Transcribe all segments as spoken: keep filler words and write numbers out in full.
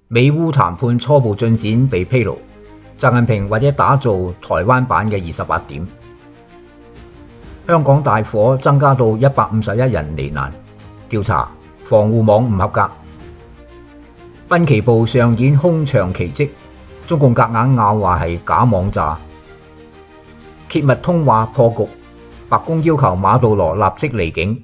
美烏談判初步進展被披露，習近平或者打造台灣版嘅二十八點。香港大火增加到一百五十一人罹難，調查防護網唔合格。濱崎步上演空場奇蹟，中共夾硬拗話係假網炸。揭密通話破局，白宮要求馬杜羅立即離境。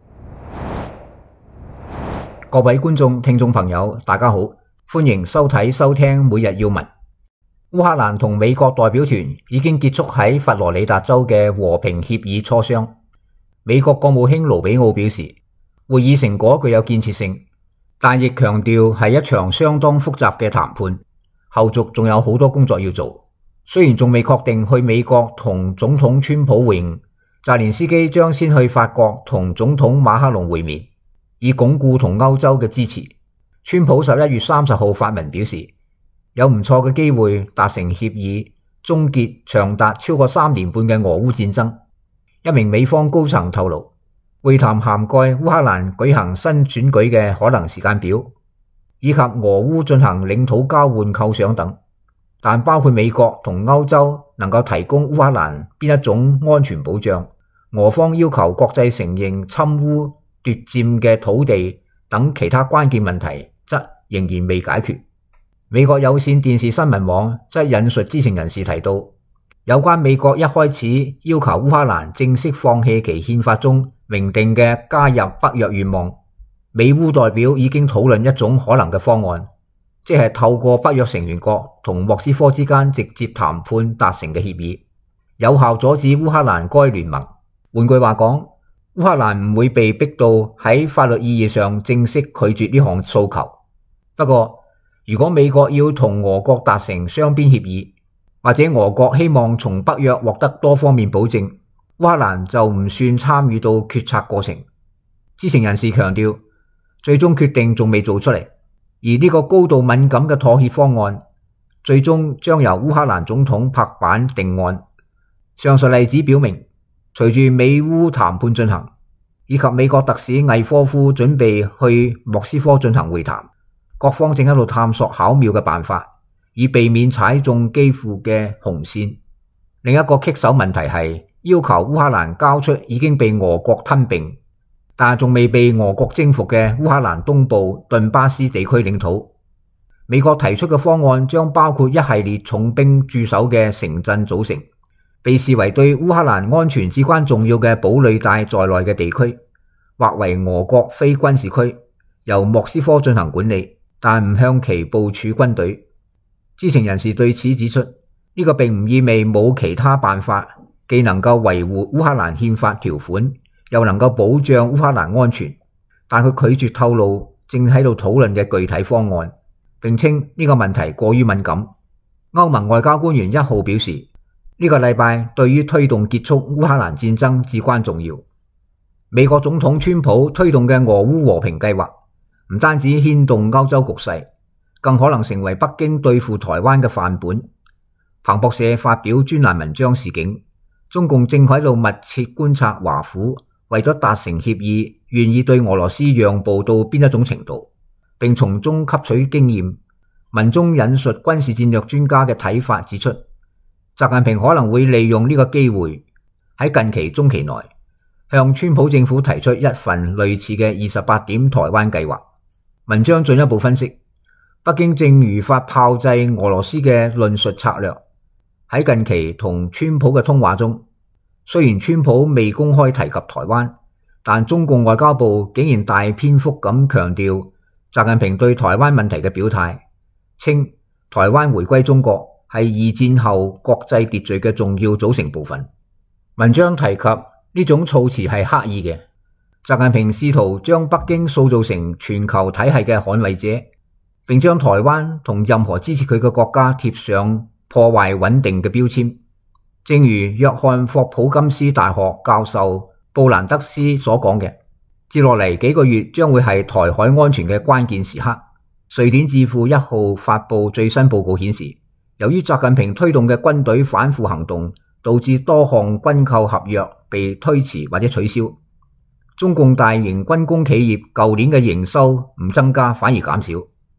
各位觀眾、聽眾朋友，大家好，歡迎收睇、收聽每日要聞。烏克蘭同美國代表團已經結束喺佛羅里達州嘅和平協議磋商。美國國務卿盧比奧表示，會議成果具有建設性，但亦強調係一場相當複雜嘅談判，後續仲有好多工作要做。雖然仲未確定去美國同總統川普會晤，澤連斯基將先去法國同總統馬克龍會面，以鞏固同歐洲嘅支持。川普十一月三十號發文表示，有唔錯嘅機會達成協議，終結長達超過三年半嘅俄烏戰爭。一名美方高層透露，會談涵蓋烏克蘭舉行新選舉嘅可能時間表，以及俄烏進行領土交換構想等。但包括美國同歐洲能夠提供烏克蘭邊一種安全保障，俄方要求國際承認侵烏奪佔嘅土地等其他關鍵問題，則仍然未解決。美國有線電視新聞網則引述知情人士提到，有關美國一開始要求烏克蘭正式放棄其憲法中明定嘅加入北約願望，美烏代表已經討論一種可能嘅方案，即係透過北約成員國同莫斯科之間直接談判達成嘅協議，有效阻止烏克蘭該聯盟。換句話講，烏克蘭唔會被逼到喺法律意義上正式拒絕呢項訴求。不過，如果美國要同俄國達成雙邊協議，或者俄國希望從北約獲得多方面保證，烏克蘭就唔算參與到決策過程。知情人士強調，最終決定仲未做出嚟，而呢個高度敏感嘅妥協方案，最終將由烏克蘭總統拍板定案。上述例子表明，隨住美烏談判進行，以及美國特使魏科夫準備去莫斯科進行會談，各方正喺度探索巧妙嘅辦法，以避免踩中基輔嘅紅線。另一個棘手問題係要求烏克蘭交出已經被俄國吞併，但仲未被俄國征服嘅烏克蘭東部頓巴斯地區領土。美國提出嘅方案將包括一系列重兵駐守嘅城鎮組成，被視為對烏克蘭安全至關重要嘅堡壘帶在內嘅地區，劃為俄國非軍事區，由莫斯科進行管理，但唔向其部署軍隊。知情人士對此指出，呢個並唔意味冇其他辦法，既能夠維護烏克蘭憲法條款，又能夠保障烏克蘭安全，但佢拒絕透露正喺度討論嘅具體方案，並稱呢個問題過於敏感。歐盟外交官員一號表示，呢個禮拜對於推動結束烏克蘭戰爭至關重要。美國總統川普推動嘅俄烏和平計劃，唔單止牽動歐洲局勢，更可能成為北京對付台灣嘅範本。彭博社發表專欄文章示警，中共正喺度密切觀察華府為咗達成協議，願意對俄羅斯讓步到邊一種程度，並從中吸取經驗。文中引述軍事戰略專家嘅睇法指出，習近平可能會利用呢個機會，喺近期中期內向川普政府提出一份類似嘅二十八點台灣計劃。文章進一步分析，北京正如法炮製俄羅斯嘅論述策略。喺近期同川普嘅通話中，雖然川普未公開提及台灣，但中共外交部竟然大篇幅咁強調習近平對台灣問題嘅表態，稱台灣回歸中國係二戰後國際秩序嘅重要組成部分。文章提及呢種措辭係刻意嘅，習近平試圖將北京塑造成全球體系嘅捍衛者，並將台灣同任何支持佢嘅國家貼上破壞穩定嘅標籤。正如約翰霍普金斯大學教授布蘭德斯所講嘅，接落嚟幾個月將會係台海安全嘅關鍵時刻。瑞典智庫一號發布最新報告顯示，由於習近平推動嘅軍隊反腐行動，導致多項軍購合約被推遲或者取消。中共大型軍工企業舊年嘅營收唔增加反而減少。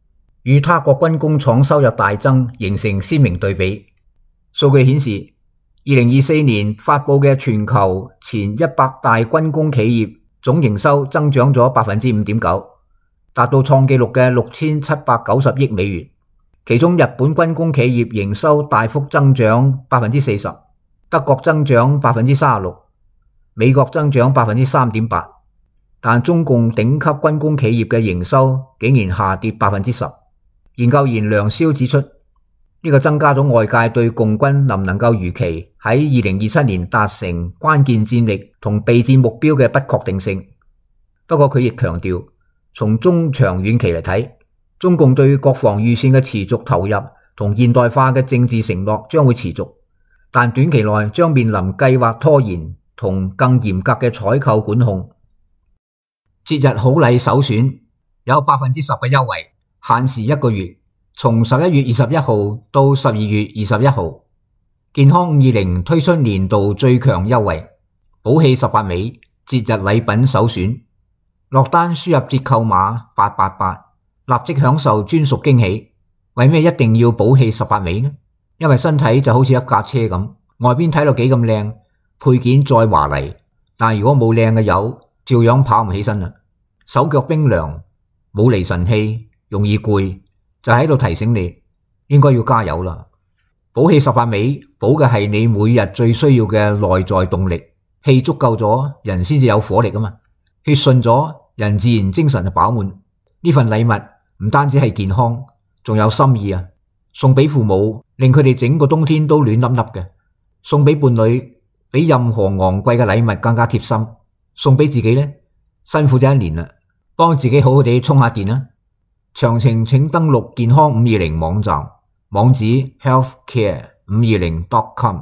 與他國軍工廠收入大增形成鮮明對比。數據顯示，二零二四年發佈嘅全球前一百大軍工企業總營收增長咗百分之五點九，達到創紀錄嘅六千七百九十億美元。其中日本軍工企業營收大幅增長百分之四十，德國增長百分之三十六，美國增長百分之三點八。但中共頂級軍工企業嘅營收竟然下跌百分之十。研究員梁霄指出，呢個增加咗外界對共軍能唔能夠如期喺二零二七年達成關鍵戰力同備戰目標嘅不確定性。不過佢亦強調，從中長遠期嚟睇，中共對國防預算嘅持續投入同現代化嘅政治承諾將會持續，但短期內將面臨計劃拖延同更嚴格嘅採購管控。節日好禮首選有百分之十嘅優惠，限時一個月，從十一月二十一號到十二月二十一號。健康五二零推出年度最強優惠，寶氣十八味節日禮品首選，落單輸入折扣碼八八八，立即享受專屬驚喜。為咩一定要寶氣十八味呢？因為身體就好似一架車咁，外邊睇落幾咁靚，配件再華麗，但如果冇靚嘅油，照樣跑唔起身啦。手腳冰涼，冇離神氣，容易攰，就喺度提醒你應該要加油啦。寶氣十八味補嘅係你每日最需要嘅內在動力，氣足夠咗，人先至有火力啊嘛。血順咗，人自然精神就飽滿。呢份禮物唔單止係健康，仲有心意啊！送俾父母，令佢哋整個冬天都暖粒粒嘅；送俾伴侶，比任何昂貴嘅禮物更加貼心；送俾自己呢，辛苦咗一年啦，幫自己好好地充下電啦。詳情請登錄健康五二零網站，網址 healthcare 五二零 dot com。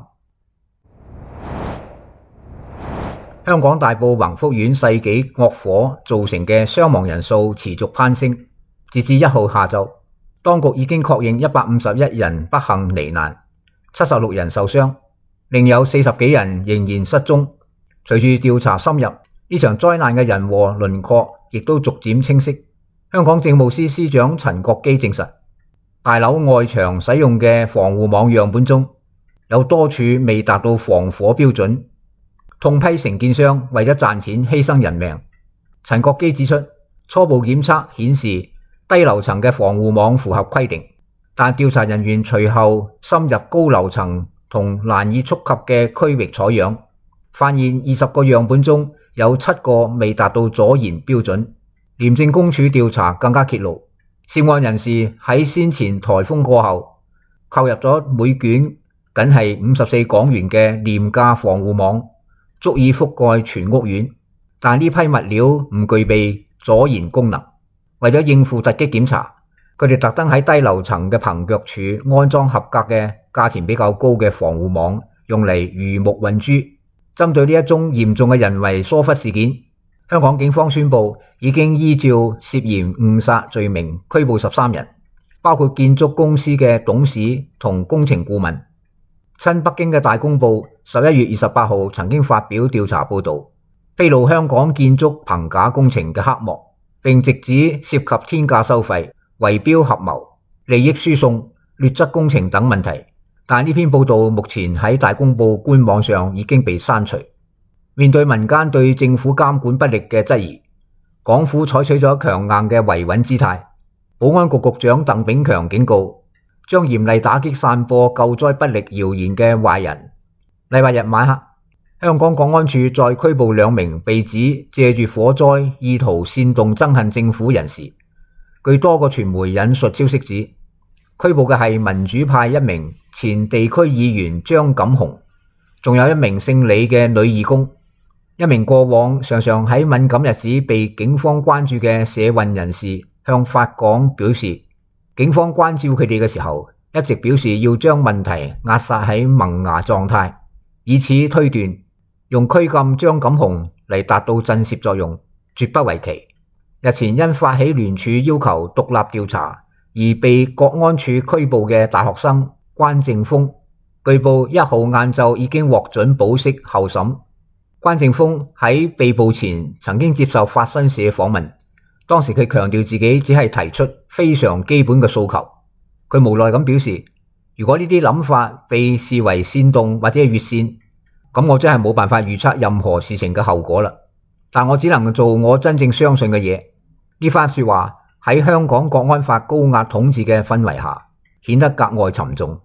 香港大埔宏福苑世紀惡火造成嘅傷亡人數持續攀升，截至一號下晝，當局已經確認一百五十一人不幸罹難，七十六人受傷，另有四十幾人仍然失蹤。隨住調查深入，呢場災難嘅人禍輪廓亦都逐漸清晰。香港政務司司長陳國基證實，大樓外牆使用嘅防護網樣本中有多處未達到防火標準，痛批承建商為咗賺錢犧牲人命。陳國基指出，初步檢測顯示低樓層嘅防護網符合規定，但調查人員隨後深入高樓層同難以觸及嘅區域採樣，發現二十個樣本中有七個未達到阻燃標準。廉政公署調查更加揭露，涉案人士喺先前颱風過後購入咗每卷僅係五十四港元嘅廉價防護網，足以覆蓋全屋苑，但呢批物料唔具備阻燃功能。為咗應付突擊檢查，佢哋特登喺低樓層嘅棚腳處安裝合格嘅價錢比較高嘅防護網，用嚟魚目混珠。針對呢一宗嚴重嘅人為疏忽事件，香港警方宣布已經依照涉嫌誤殺罪名拘捕十三人，包括建築公司嘅董事同工程顧問。親北京嘅大公報十一月二十八號曾經發表調查報道，披露香港建築棚架工程嘅黑幕，並直指涉及天價收費、圍標合謀、利益輸送、劣質工程等問題。但呢篇報道目前喺大公報官網上已經被刪除。面對民間對政府監管不力嘅質疑，港府採取咗強硬嘅維穩姿態。保安局局長鄧炳強警告，將嚴厲打擊散播救災不力謠言嘅壞人。禮拜日晚黑，香港國安處再拘捕兩名被指借住火災意圖煽動憎恨政府人士。據多個傳媒引述消息指，拘捕嘅係民主派一名前地區議員張錦雄，仲有一名姓李嘅女義工。一名過往常常喺敏感日子被警方關注嘅社運人士向法港表示，警方關照佢哋嘅時候，一直表示要將問題壓殺喺萌芽狀態，以此推斷用拘禁張錦雄嚟達到震懾作用，絕不為奇。日前因發起聯署要求獨立調查而被國安處拘捕嘅大學生關正峰，據報一號晏晝已經獲准保釋候審。關正峰喺被捕前曾經接受法新社訪問， 當時佢強調自己只係提出非常基本嘅訴求。佢無奈咁表示，如果呢啲諗法被視為煽動或者係越線，咁我真係冇辦法預測任何事情嘅後果啦。但我只能做我真正相信嘅嘢。呢番說話喺香港國安法高壓統治嘅氛圍下，顯得格外沉重。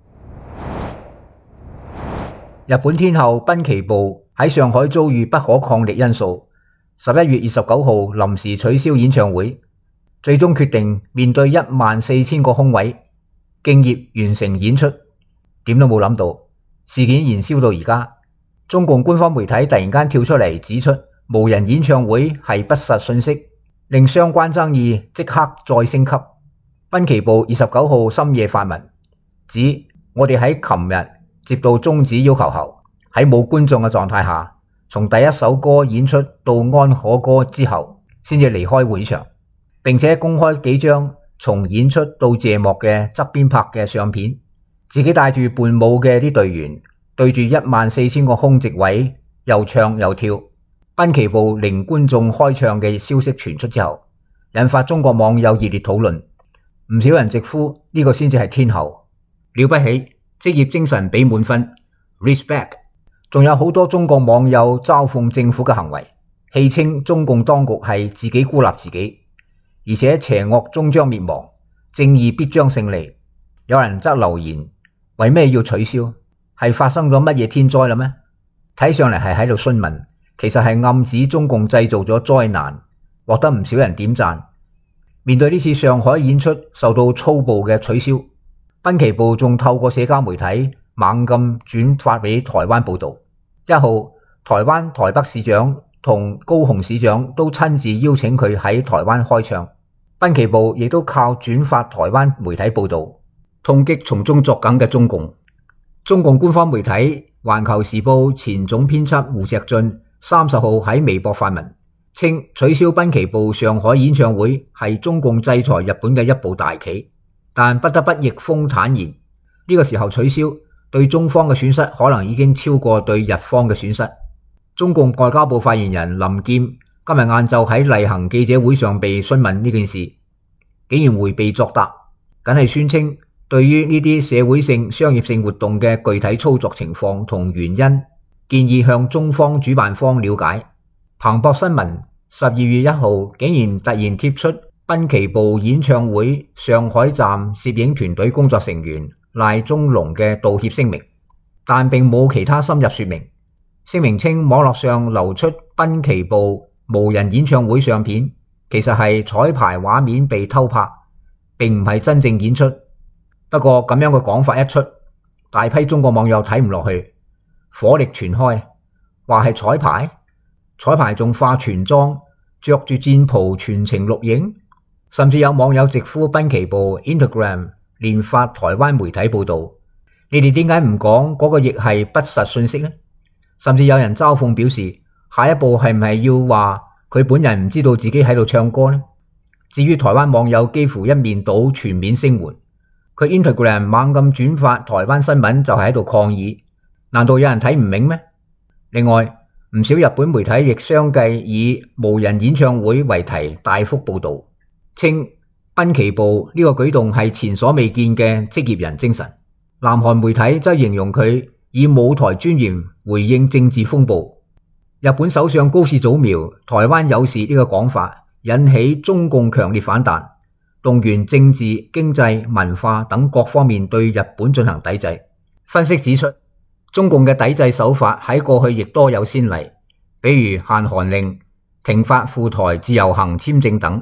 日本天后濱崎步喺上海遭遇不可抗力因素，十一月二十九號臨時取消演唱會，最終決定面對一萬四千個空位，敬業完成演出。點都冇諗到，事件延燒到而家，中共官方媒體突然間跳出嚟指出無人演唱會係不實信息，令相關爭議即刻再升級。濱崎步二十九號深夜發文指，我哋喺琴日接到終止要求後，喺冇觀眾嘅狀態下，從第一首歌演出到安可歌之後，先至離開會場，並且公開幾張從演出到謝幕嘅側邊拍嘅相片，自己帶住伴舞嘅啲隊員對住一萬四千個空席位又唱又跳。濱崎步零觀眾開唱嘅消息傳出之後，引發中國網友熱烈討論，唔少人直呼呢個先至係天后，了不起，職業精神俾滿分 respect。 仲有好多中國網友嘲諷政府嘅行為，戲稱中共當局係自己孤立自己，而且邪惡終將滅亡，正義必將勝利。有人則留言，為咩要取消？係發生咗乜嘢天災啦咩？睇上嚟係喺度詢問，其實係暗指中共製造咗災難，獲得唔少人點讚。面對呢次上海演出受到粗暴嘅取消，濱崎步仲透過社交媒體猛咁轉發俾台灣報道。一號，台灣台北市長同高雄市長都親自邀請佢喺台灣開唱，濱崎步亦都靠轉發台灣媒體報道，痛擊從中作梗嘅中共。中共官方媒體《環球時報》前總編輯胡錫進三十號喺微博發文，稱取消濱崎步上海演唱會係中共制裁日本嘅一步大棋，但不得不逆風坦言，呢個時候取消對中方嘅損失可能已經超過對日方嘅損失。中共外交部發言人林劍今日晏晝喺例行記者會上被詢問呢件事，竟然迴避作答，僅係宣稱對於呢啲社會性、商業性活動嘅具體操作情況同原因，建議向中方主辦方了解。彭博新聞十二月一號竟然突然貼出濱崎步演唱會上海站攝影團隊工作成員賴宗龍嘅道歉聲明，但並冇其他深入說明。聲明稱網絡上流出濱崎步無人演唱會相片，其實係彩排畫面被偷拍，並唔係真正演出。不過咁樣嘅講法一出，大批中國網友睇唔落去，火力全開，話係彩排，彩排仲化全妝，着住戰袍全程錄影，甚至有網友直呼濱崎步 Instagram 連發台灣媒體報道，你哋點解唔講嗰個亦係不實信息呢？甚至有人嘲諷表示，下一步係唔係要話佢本人唔知道自己喺度唱歌呢？至於台灣網友幾乎一面倒全面聲援，佢 Instagram 猛咁轉發台灣新聞就係喺度抗議，難道有人睇唔明咩？另外，唔少日本媒體亦相繼以無人演唱會為題大幅報道，稱濱崎步呢個舉動係前所未見嘅職業人精神。南韓媒體則形容佢以舞台尊嚴回應政治風暴。日本首相高市早苗台灣有事呢個講法引起中共強烈反彈，動員政治、經濟、文化等各方面對日本進行抵制。分析指出，中共嘅抵制手法喺過去亦多有先例，比如限韓令、停發赴台自由行簽證等。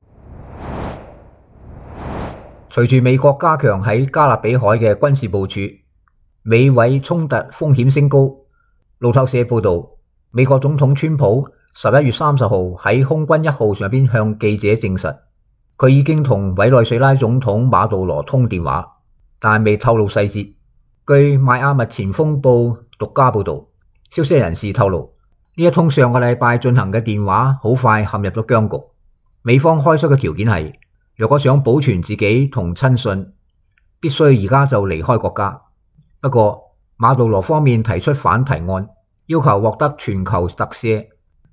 隨住美國加強喺加勒比海嘅軍事部署，美緯衝突風險升高。路透社報道，美國總統川普十一月三十號喺空軍一號上邊向記者證實，佢已經同委內瑞拉總統馬杜羅通電話，但未透露細節。據邁阿密前鋒報獨家報道，消息人士透露，呢一通上個禮拜進行嘅電話好快陷入咗僵局。美方開出嘅條件係，若果想保存自己同親信，必須而家就離開國家。不過馬杜羅方面提出反提案，要求獲得全球特赦，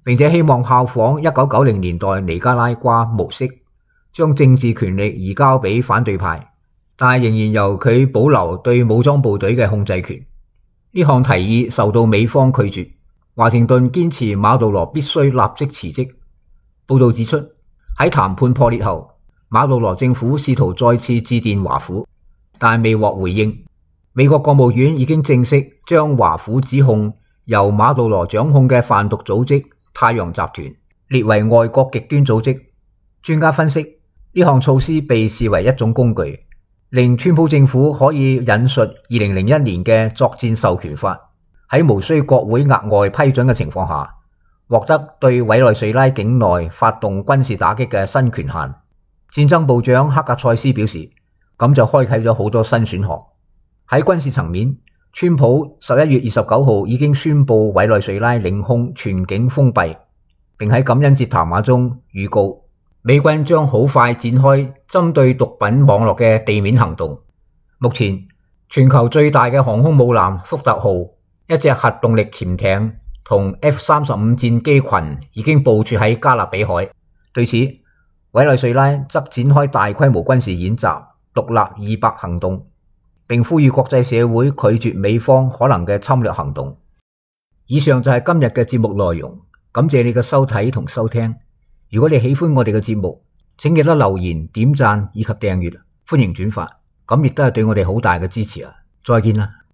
並且希望效仿一九九零年代尼加拉瓜模式，將政治權力移交俾反對派，但係仍然由佢保留對武裝部隊嘅控制權。呢項提議受到美方拒絕，華盛頓堅持馬杜羅必須立即辭職。報道指出，喺談判破裂後，馬杜羅政府試圖再次致電華府，但未獲回應。美國國務院已經正式將華府指控由馬杜羅掌控嘅販毒組織太陽集團列為外國極端組織。專家分析，呢項措施被視為一種工具，令川普政府可以引述二零零一年嘅作戰授權法，喺無需國會額外批准嘅情況下，獲得對委內瑞拉境內發動軍事打擊嘅新權限。戰爭部長克格塞斯表示，咁就開啟咗好多新選項。喺軍事層面，川普十一月二十九號已經宣布委內瑞拉領空全境封閉，並喺感恩節談話中預告，美軍將好快展開針對毒品網絡嘅地面行動。目前，全球最大嘅航空母艦福特號、一隻核動力潛艇同 F 三十五戰機群已經部署喺加勒比海。對此，委內瑞拉則展開大規模軍事演習，獨立二百行動，並呼籲國際社會拒絕美方可能嘅侵略行動。以上就係今日嘅節目內容，感謝你嘅收睇同收聽。如果你喜歡我哋嘅節目，請記得留言、點讚以及訂閱，歡迎轉發，咁亦都係對我哋好大嘅支持啊！再見啦！